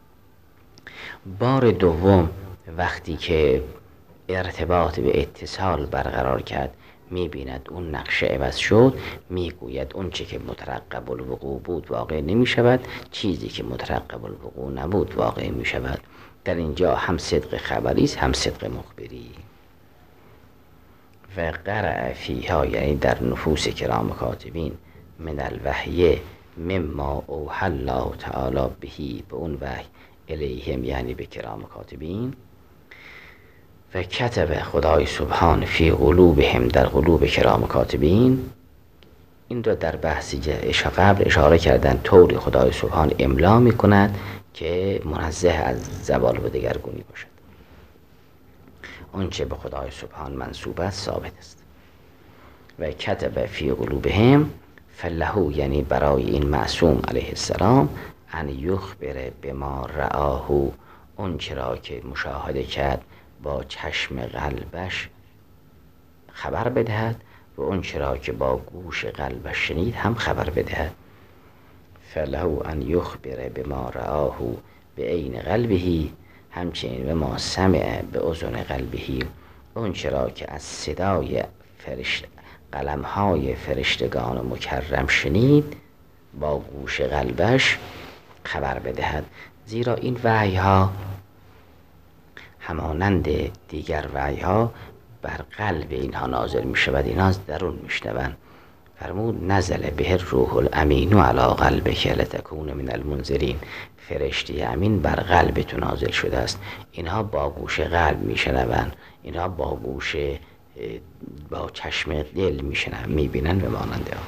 بار دوم وقتی که ارتباط به اتصال برقرار کرد، میبیند اون نقشه عوض شد، میگوید اون چه که مترقب الوقوع بود واقع نمی شود، چیزی که مترقب الوقوع نبود واقع می شود. در اینجا هم صدق خبری است هم صدق مخبری. و قرأ فیها، یعنی در نفوس کرام کاتبین، من الوحی مما اوحی الله تعالی بهی، به اون وحی، الیهم یعنی به کرام کاتبین، و کتب خدای سبحان فی قلوبهم، در قلوب کرام کاتبین. این را در بحث قبل اشاره کردن، طوری خدای سبحان املا می کند که منزه از زوال و دگرگونی باشد. آنچه به خدای سبحان منسوب است ثابت است. و کتب فی قلوبهم فله، یعنی برای این معصوم علیه السلام، ان یخبر بما رآه، اون چرا که مشاهده کرد با چشم قلبش خبر بدهد و اون چرا که با گوش قلبش شنید هم خبر بدهد. فله ان یخبر بما رآه به عین قلبه، همچنین و ما سمع به اذن قلبه، اون چرا که از صدای فرشت قلمهای فرشتگان مکرم شنید با گوش قلبش خبر بدهد. زیرا این وحی ها همانند دیگر وحی ها بر قلب اینها نازل می شود، اینها از درون می شنوند. فرمود نزل به الروح الامین علی قلبک لتکون من المنذرین، فرشته امین بر قلب تو نازل شده است. اینها با گوش قلب می شنوند، اینها با گوش با چشم دل می شنوند، می بینند و مانند آن.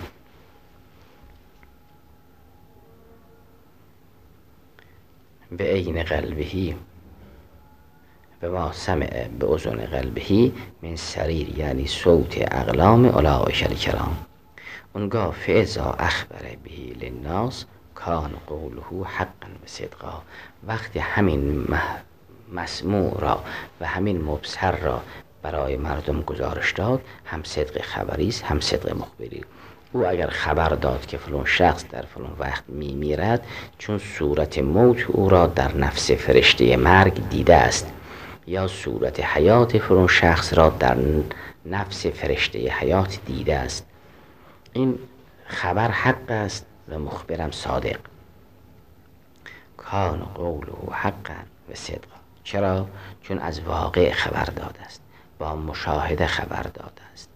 به عین قلبهی به ما سمع به اذن قلبهی من سریر، یعنی صوت اقلام اولئک الکرام. اونگاه فاذا اخبر بهی للناس کان قوله حقا و صدقا. وقتی همین مسموع را و همین مبصر را برای مردم گزارش داد، هم صدق خبری است هم صدق مخبری. او اگر خبر داد که فلان شخص در فلان وقت می میرد، چون صورت موت او را در نفس فرشته مرگ دیده است، یا صورت حیات فلان شخص را در نفس فرشته حیات دیده است، این خبر حق است و مخبرم صادق. کان قوله حقا و صدقا. چرا؟ چون از واقع خبر داده است، با مشاهده خبر داده است.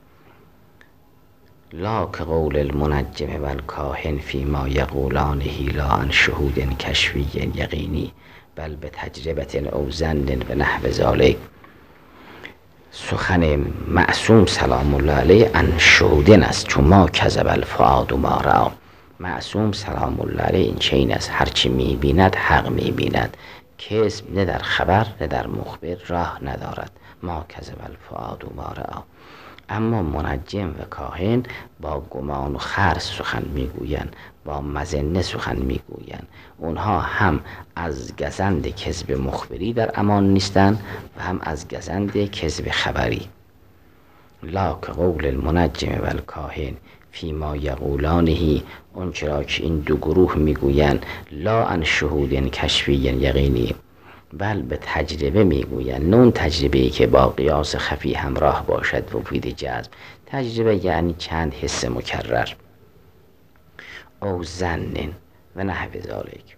لا که قول المنجم و الکاهن فی ما یقولانه لا عن شهود کشفی یقینی بل به تجربه او ظن و نحو ذالک. سخن معصوم سلام الله علیه عن شهودن است، چون ما کذب الفؤاد ما رأی. معصوم سلام الله علیه این چین است، هرچی میبیند حق میبیند. کذب نه در خبر نه در مخبر راه ندارد. ما کذب الفؤاد ما رأی. اما منجم و کاهن با گمان و خرس سخن میگویند، با مظنه سخن میگویند. اونها هم از گزند کذب مخبری در امان نیستند و هم از گزند کذب خبری. لا که قول المنجم و الکاهن فی ما یقولانه، اون چرا که این دو گروه میگویند لا عن شهود کشفی یقینی، بل به تجربه میگویند. نون تجربه‌ای که با قیاس خفی همراه باشد و مفید جذب. تجربه یعنی چند حس مکرر. او ظن و نحو ذالک.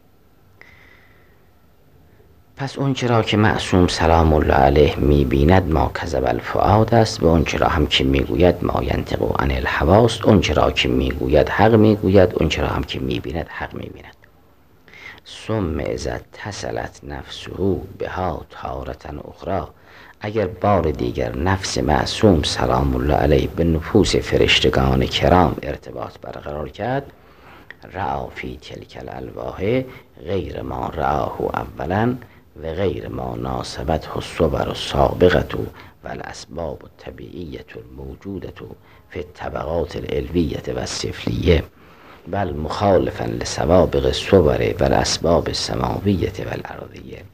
پس اون چرا که معصوم سلام الله علیه میبیند ما کذب الفؤاد است، و اون چرا هم که میگوید ما ینطق عن الهوی است. اون چرا که میگوید حق میگوید، اون چرا هم که میبیند حق میبیند. ثم اذا اتصلت نفسه بها تارة اخرى. اگر بار دیگر نفس معصوم سلام الله علیه به نفوس فرشتگان کرام ارتباط برقرار کرد، رأى فی تلک الالواح غیر ما رآه اولا و غیر ما ناسبته الصور السابقة و الاسباب الطبیعیة الموجودة فی الطبقات العلویة و السفلیة، بل مخالفا لسوابق الصور و الاسباب السماویة و الارضیة.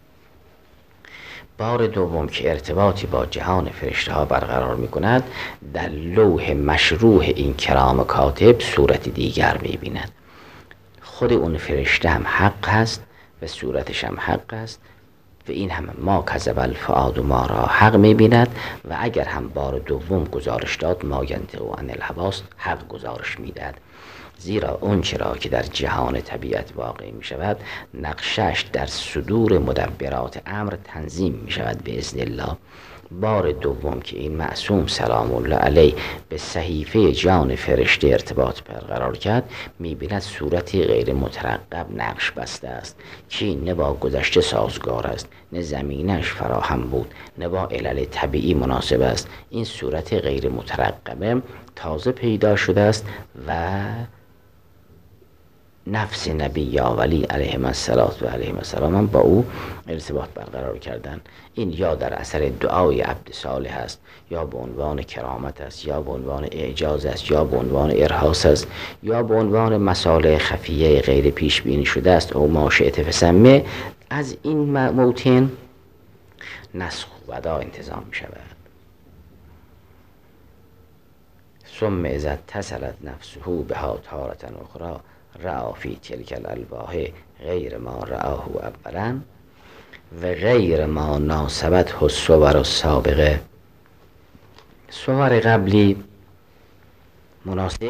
بار دوم که ارتباطی با جهان فرشته ها برقرار می کند، در لوح مشروح این کرام کاتب صورت دیگر می بیند. خود اون فرشته هم حق هست و صورتش هم حق است و این هم ما کذب الفؤاد ما را حق می بیند. و اگر هم بار دوم گزارش داد ما ینطق عن الهوی است، حق گزارش می داد. زیرا اون چرا که در جهان طبیعت واقع می شود، نقشش در صدور مدبرات امر تنظیم می شود به اذن الله. بار دوم که این معصوم سلام الله علیه به صحیفه جان فرشته ارتباط برقرار کرد، می بیند صورتی غیر مترقب نقش بسته است که نه با گذشته سازگار است، نه زمینش فراهم بود، نه با علل طبیعی مناسب است. این صورت غیر مترقبه تازه پیدا شده است و نفس نبی یا ولی علیه السلام و علیه السلام با او ارتباط برقرار کردن. این یا در اثر دعای عبد صالح است، یا به عنوان کرامت است، یا به عنوان اعجاز است، یا به عنوان ارهاس است، یا به عنوان مصالح خفیه غیر پیش بینی شده است. او ما شئت فسمه. از این موتن نسخ و ودا انتظام می شود. ثم اذا اتصلت نفسه بها تارة اخرى رأى فی تلک الالواح غیر ما رآه اولا و غیر ما ناسبته الصور السابقه. صور قبلی مناسب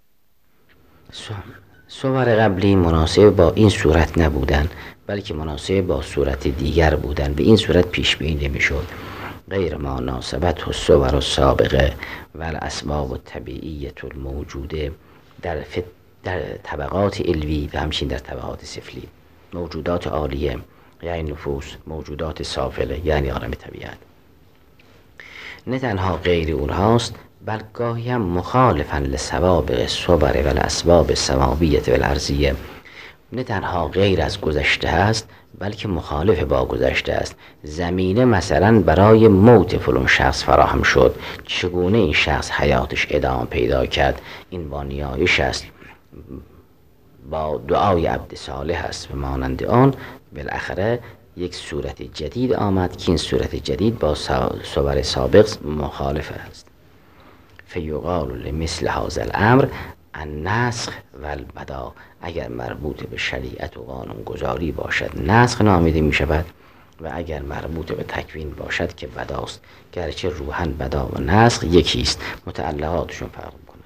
صور قبلی مناسب با این صورت نبودن، بلکه مناسب با صورت دیگر بودن. به این صورت پیش بینی نمی‌شد. غیر ما ناسبته الصور السابقه و الاسباب الطبیعیة الموجوده در فت در طبقات علوی و همچنین در طبقات سفلی. موجودات عالیه یعنی نفوس، موجودات سافله یعنی عالم طبیعت. نه تنها غیر اونهاست، بل گاهی هم مخالفا لسوابق الصور و الاسباب السماویة و الارضیه. نه تنها غیر از گذشته است بلکه مخالف با گذشته است. زمینه مثلا برای موت فلان شخص فراهم شد، چگونه این شخص حیاتش ادامه پیدا کرد، این با نیایش است، با دعای عبد صالح است و مانند آن. بالاخره یک صورت جدید آمد که این صورت جدید با صور سابق مخالف است. فیقال لمثل هذا الامر النسخ و البدا. اگر مربوط به شریعت و قانون گذاری باشد نسخ نامیده می شود و اگر مربوط به تکوین باشد که بداست، گرچه روحاً بدا و نسخ یکی است، متعلقاتشون فرق می‌کند.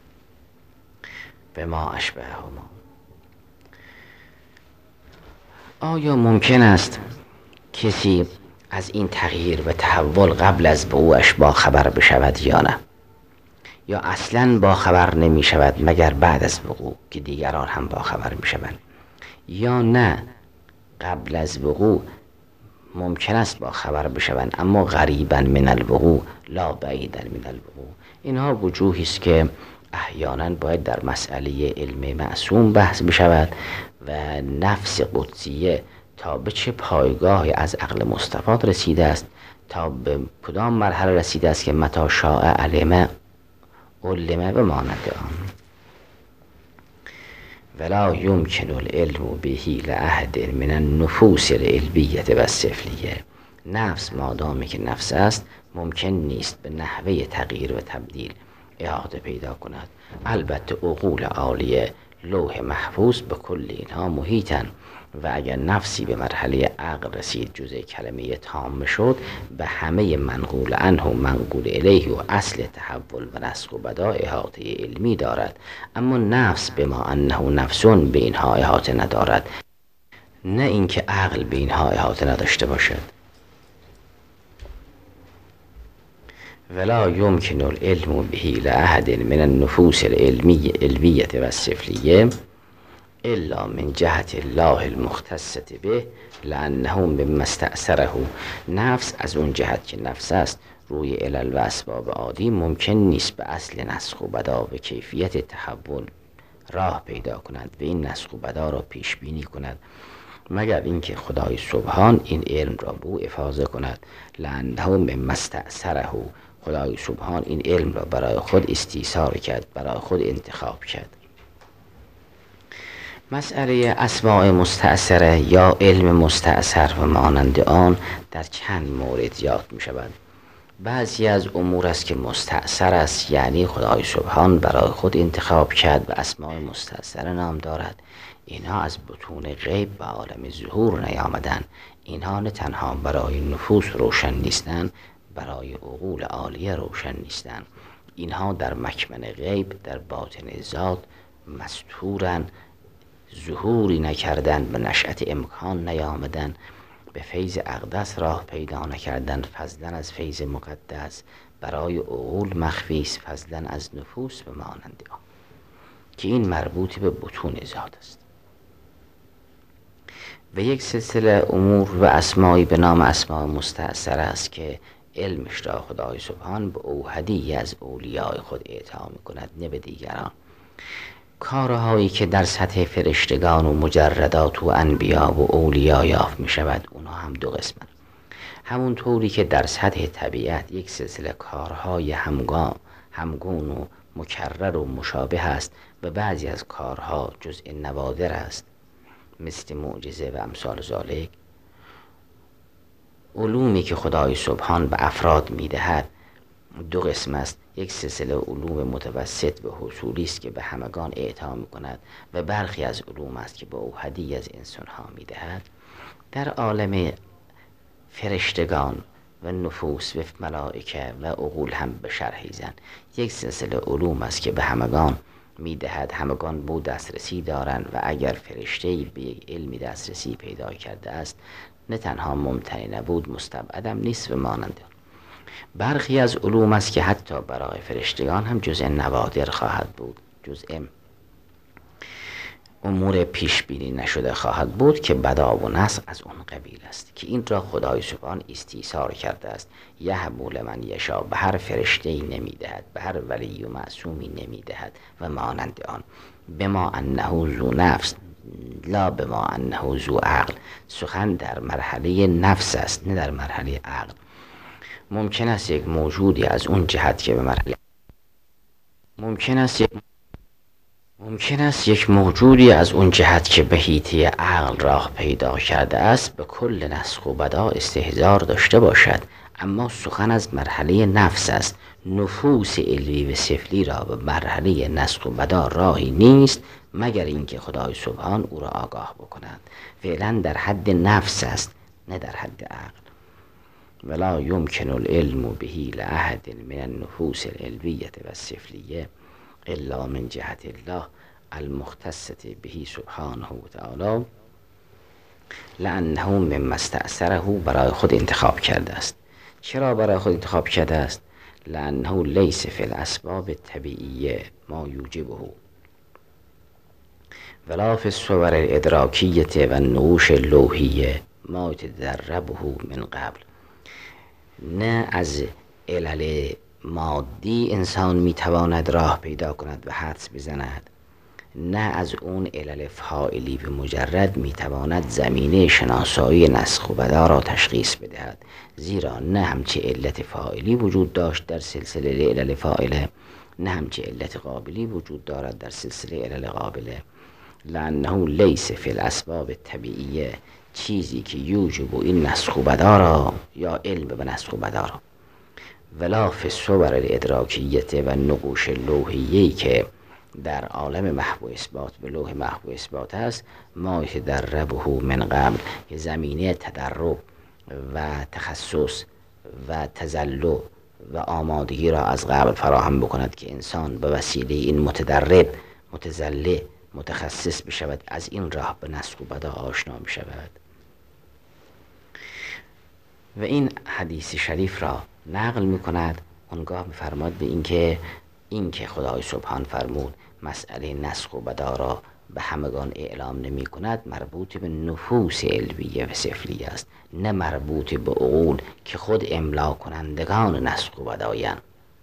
به ما اشبه هما. آیا ممکن است کسی از این تغییر و تحول قبل از وقوعش با خبر بشود یا نه؟ یا اصلاً با خبر نمی شود مگر بعد از وقوع که دیگران هم با خبر می شوند؟ یا نه قبل از وقوع ممکن است با خبر بشوند اما قریباً من الوقوع لا بعیداً من الوقوع؟ اینها وجوهی است که احیانا باید در مسئله علم معصوم بحث بشود و نفس قدسیه تا به چه پایگاهی از عقل مستفاد رسیده است، تا به کدام مرحله رسیده است که متی شاء علم علم به مانند آن. ولا یمکن العلم به لأحد من النفوس العلویة و السفلیه. نفس مادامی که نفس است ممکن نیست به نحوه تغییر و تبدیل احاطه پیدا کند. البته عقول عالیه لوح محفوظ به کل اینها محیطن و اگر نفسی به مرحله عقل رسید جزء کلمه تام شد به همه منقول عنه و منقول الیه و اصل تحول و نسخ و بدا احاطه علمی دارد، اما نفس به ما انه نفسون به اینها احاطه ندارد، نه اینکه عقل به اینها احاطه نداشته باشد. ولا یمکن العلم به لأحد من النفوس العلویة و السفلیه الا من جهت الله المختصة به لانه مما استأثره. نفس از اون جهت که نفس است روی علل و اسباب عادی ممکن نیست به اصل نسخ و بدا و کیفیت تحول راه پیدا کند و این نسخ و بدا را پیش بینی کند مگر اینکه خدای سبحان این علم را به او افاضه کند. لانه مما استأثره. خدای سبحان این علم را برای خود استیثار کرد، برای خود انتخاب کرد. مسئله اسماء مستأثره یا علم مستأثر و مانند آن در چند مورد یاد می شود. بعضی از امور است که مستأثر است، یعنی خدای سبحان برای خود انتخاب کرد و اسماء مستأثره نام دارد. اینها از بطون غیب و عالم ظهور نیامدن. اینها نه تنها برای نفوس روشن نیستند، برای عقول عالیه روشن نیستند. اینها در مکمن غیب در باطن ذات مستورن، ظهوری نکردن، به نشأت امکان نیامدن، به فیض اقدس راه پیدا نکردن، فضلا از فیض مقدس برای عقول مخفیست، فضلا از نفوس به مانند آن که این مربوط به بطون ذات است. و یک سلسله امور و اسمایی به نام اسماء مستأثر است که علمش را خدای سبحان به اوحدی از اولیای خود اعطا می کند، نه به دیگران. کارهایی که در سطح فرشتگان و مجردات و انبیا و اولیا یافت می شود اونها هم دو قسمن. همون طوری که در سطح طبیعت یک سلسله کارهای همگام همگون و مکرر و مشابه است و بعضی از کارها جزء نوادر است مثل معجزه و امثال ذالک. علومی که خدای سبحان به افراد می دهد دو قسم است. یک سلسله علوم متوسط به حصولی است که به همگان اعطا می کند و برخی از علوم است که به اوحدی از انسان ها می دهد. در عالم فرشتگان و نفوس و ملائکه و عقول هم به شرحیزن یک سلسله علوم است که به همگان می دهد. همگان به دسترسی دارند و اگر فرشته‌ای به یک علمی دسترسی پیدا کرده است نه تنها ممتنع نبود مستبعدم نیست و مانند. برخی از علوم است که حتی برای فرشتگان هم جزء نوادر خواهد بود، جزء امور پیش بینی نشده خواهد بود که بدا و نسخ از اون قبیل است که این را خدای سبحان استیثار کرده است. یهب لمن یشاء، به هر فرشته‌ای نمیدهد، به هر ولی و معصومی نمیدهد و مانند آن. بما انه ذو نفس، لا به ما انه ذو عقل. سخن در مرحله نفس است نه در مرحله عقل. ممکن است یک موجودی از اون جهت که به مرحله ممکن است یک ممکن است یک موجودی از اون جهت که به حیطه عقل راه پیدا کرده است به کل نسخ و بدا استحضار داشته باشد، اما سخن از مرحله نفس است. نفوس علوی و سفلی را به مرحله نسخ و بدا راهی نیست مگر اینکه خدای سبحان او را آگاه بکنند. فعلا در حد نفس است نه در حد عقل. ولا یمکن العلم بهی لأحد من النفوس العلویة و السفلیه الا من جهت الله المختصة بهی سبحانه و تعالی لأنه مما استأثره برای خود انتخاب کرده است. چرا برای خود انتخاب کرده است؟ لأنه لیس فی الاسباب الطبیعیه ما یوجبه ولا فی الصور الادراکیه و النقوش اللوحیه ما یتدربه من قبل. نه از علل مادی انسان میتواند راه پیدا کند و حدس بزند، نه از اون علل فاعلی به مجرد میتواند زمینه شناسایی نسخ و بدا را تشخیص بدهد، زیرا نه همچه علت فاعلی وجود داشت در سلسله علل فاعله، نه همچه علت قابلی وجود دارد در سلسله علل قابله. لأنه لیس فی الاسباب الطبیعیه، چیزی که یوجب این نسخ و بدا را یا علم به نسخ و بدا را، ولا فی الصور الادراکیه و نقوش لوحیه‌ای که در عالم محو اثبات به لوح محو اثبات است، ما یتدربه من قبل، که زمینه تدرب و تخصص و تزلع و آمادگی را از قبل فراهم بکند که انسان به وسیله این متدرب متزلع متخصص بشود، از این راه به نسخ و بدا آشنا می شود. و این حدیث شریف را نقل می کند، اونگاه می فرماد به اینکه اینکه خدای سبحان فرمود مسئله نسخ و بدا را به همگان اعلام نمی کند مربوط به نفوس علویه و سفلیه است، نه مربوط به عقول که خود املا کنندگان نسخ و بدایند.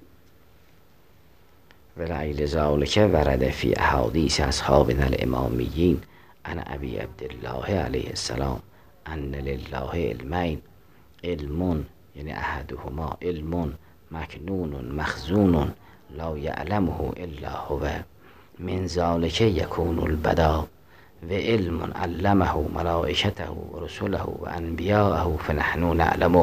ولعل ذالک ورد فی احادیث اصحابنا الامامیین عن ابی عبدالله علیه السلام ان لله علمین، علم یعنی احدهما علم مکنون مخزون لا یعلمه الا هو، من ذالک یکون البدا، و علم علمه ملائکته و رسله و انبیاءه فنحن نعلمه.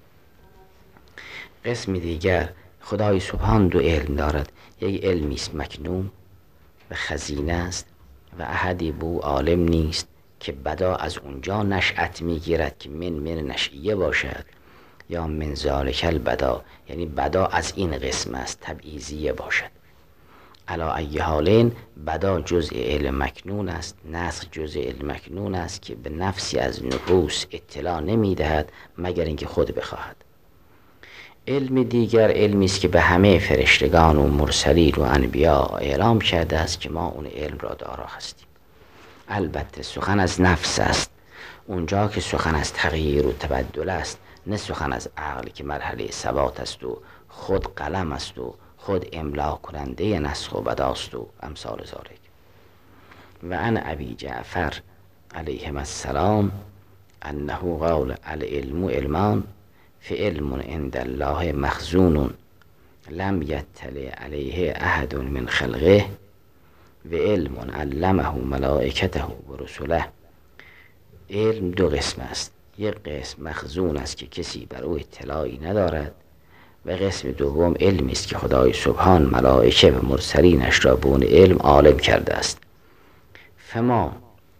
قسم دیگر خدای سبحان دو علم دارد، یک علمی است مکنون و خزینه است و احدی بو عالم نیست که بدا از اونجا نشأت میگیرد که من من نشئیه باشد، یا من ذالک البدا یعنی بدا از این قسم است تبعیضیه باشد. علا ای حالین بدا جزء علم مکنون است، نسخ جزء علم مکنون است که به نفسی از نفوس اطلاع نمیدهد مگر اینکه خود بخواهد. علم دیگر علمی است که به همه فرشتگان و مرسلین و انبیا اعلام کرده است که ما اون علم را دارا هستیم. البته سخن از نفس است، اونجا که سخن از تغییر و تبدل است، نه سخن از عقل که مرحله ثبات است و خود قلم است و خود املا کننده نسخ و بداست و امثال ذالک. و عن ابی جعفر علیه السلام انه قال العلم علمان، فعلم عند الله مخزون لم یطلع علیه احد من خلقه، و علم علمه ملائکته و رسله. علم دو قسم است، یک قسم مخزون است که کسی بر او اطلاعی ندارد، و قسم دوم علمی است که خدای سبحان ملائکه و مرسلینش را به اون علم عالم کرده است. فما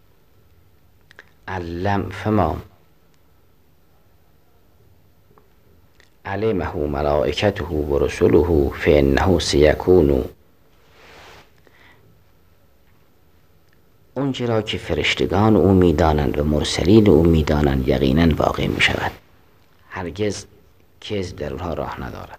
علم فما علمه ملائکته و رسله فانه سیکون، اونچه را که فرشتگان او میدانند و مرسلین او میدانند یقینا واقع می شود، هرگز کذب در اونها راه ندارد.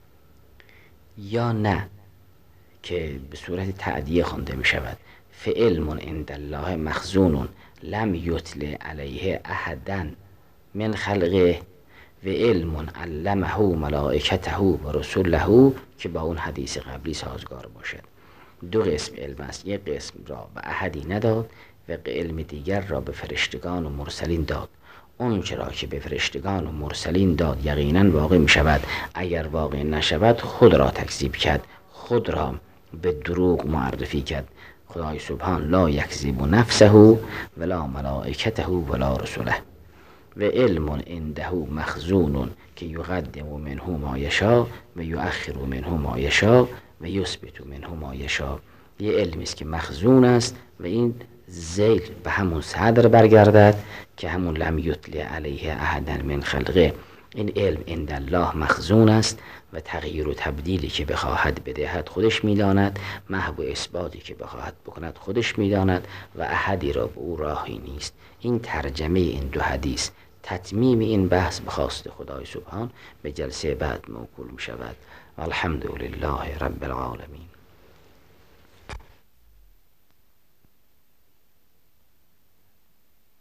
یا نه که به صورت تعدیه خوانده می شود فعلم عند الله مخزون لم یطلع علیه احدا من خلقه، و علم علمه ملائکته و رسله، که با اون حدیث قبلی سازگار باشد. دو قسم علم است، یک قسم را به احدی نداد و علم دیگر را به فرشتگان و مرسلین داد. اون چرا که به فرشتگان و مرسلین داد یقینا واقع می شود، اگر واقع نشود خود را تکذیب کرد، خود را به دروغ معرفی کرد. خدای سبحان لا یکذب نفسه ولا ملائکته ولا رسله و علم عنده مخزون که یقدم منه ما یشاء و یؤخر منه ما یشاء و یثبت منه ما یشاء. یه علمی است که مخزون است و این ذیل به همون صدر برگردد که همون لم یطلع علیه احدا من خلقه. این علم عند الله مخزون است و تغییر و تبدیلی که بخواهد بدهد خودش میداند، محو و اثباتی که بخواهد بکند خودش میداند و احدی را به او راهی نیست. این ترجمه این دو حدیث، تتمیم این بحث به خواست خدای سبحان به جلسه بعد موکول می شود. الحمدلله رب العالمین.